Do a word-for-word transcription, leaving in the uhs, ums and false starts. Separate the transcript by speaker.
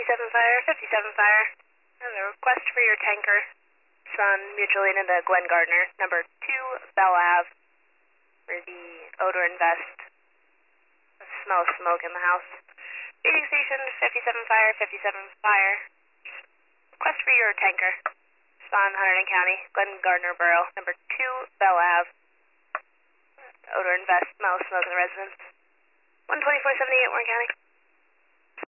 Speaker 1: fifty-seven Fire, fifty-seven Fire. And a request for your tanker. Son mutually into Glenn Gardner, number two Bell Ave, for the odor invest. Smell of smoke in the house. Feeding station, fifty-seven Fire, fifty-seven Fire. Request for your tanker. Spawn, Hunterdon County, Glenn Gardner Borough, number two Bell Ave. Odor invest, smell of smoke in the residence. one twenty-four seventy-eight, Warren County.